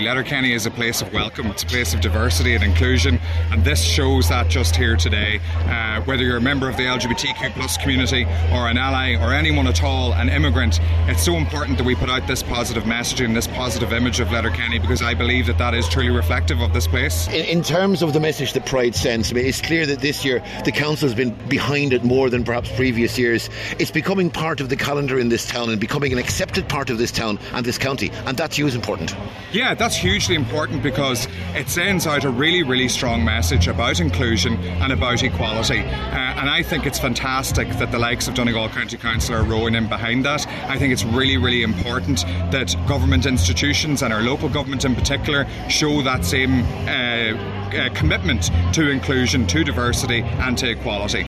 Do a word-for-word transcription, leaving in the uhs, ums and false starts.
Letterkenny is a place of welcome, it's a place of diversity and inclusion, and this shows that just here today. Uh, whether you're a member of the L G B T Q plus community or an ally or anyone at all, an immigrant, it's so important that we put out this positive messaging, this positive image of Letterkenny, because I believe that that is truly reflective of this place. In, in terms of the message that Pride sends, I mean, it's clear that this year the council has been behind it more than perhaps previous years. It's becoming part of the calendar in this town and becoming an accepted part of this town and this county, and that to you is important. Yeah, that's hugely important because it sends out a really, really strong message about inclusion and about equality. Uh, and I think it's fantastic that the likes of Donegal County Council are rowing in behind that. I think it's really, really important that government institutions and our local government in particular show that same uh, uh, commitment to inclusion, to diversity and to equality.